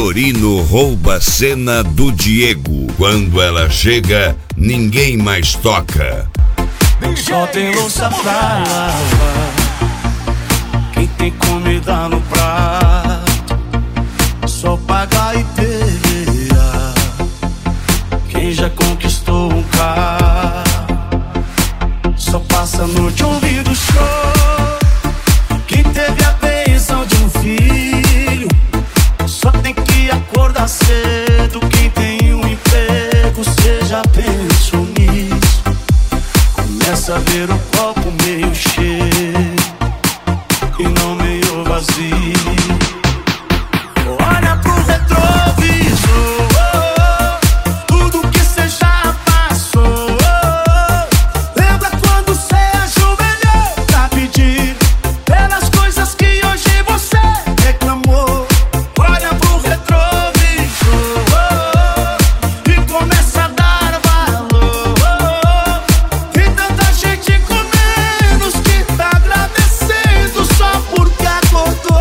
Fiorino rouba a cena do Diego. Quando ela chega, ninguém mais toca. Só tem louça pra lavar, quem tem comida no prato, só paga e perrear. Quem já conquistou um carro, só passa a noite ouvindo show. Quem teve a bênção de um filho, só tem que acordar cedo. Quem tem um emprego, cê já pensou nisso? Começa a ver o copo meio cheio e não meio vazio. Olha pro retrovisor, tudo que cê já passou. Lembra quando cê ajoelhou pra pedir pelas coisas que hoje você reclamou. Olha pro retrovisor e começa a dar valor. Tem tanta gente com menos que tá agradecendo só porque acordou.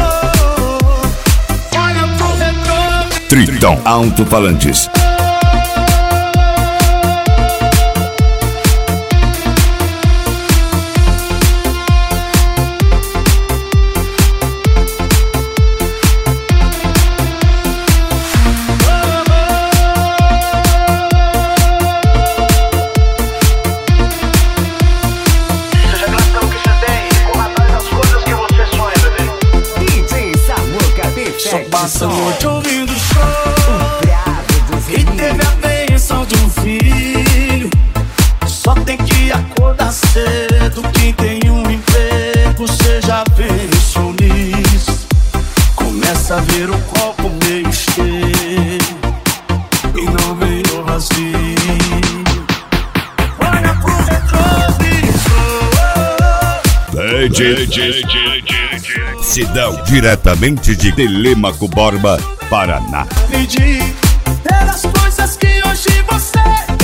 Olha pro retrovisor. Tritão Alto-Falantes. Seja gratão que você tem e corra atrás das coisas que você sonha, bebê. DJ Samuca Só Perfection. passa a noite ouvindo show. Bravo dos Quem teve a bênção de um filho, só tem que acordar cedo. Quem tem um emprego, cê já pensou nisso? Começa a ver o copo meio cheio e não meio vazio. Olha pro retrovisor. Sidão, diretamente de Telêmaco Borba, Paraná. Pedir pelas coisas que hoje você